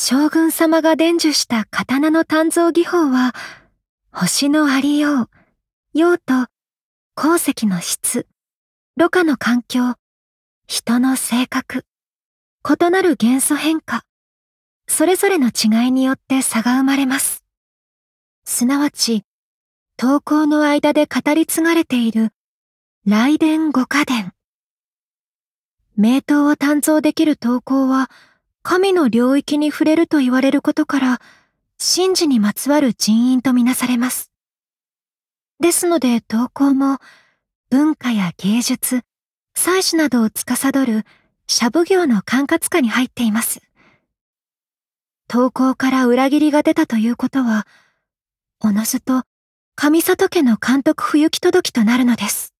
将軍様が伝授した刀の鍛造技法は、星のありよう、用途、鉱石の質、ろ過の環境、人の性格、異なる元素変化、それぞれの違いによって差が生まれます。すなわち、刀工の間で語り継がれている雷電五家伝。名刀を鍛造できる刀工は、神の領域に触れると言われることから、神事にまつわる人員とみなされます。ですので刀工も、文化や芸術、祭祀などを司る社奉行の管轄下に入っています。刀工から裏切りが出たということは、おのずと上里家の監督不行き届きとなるのです。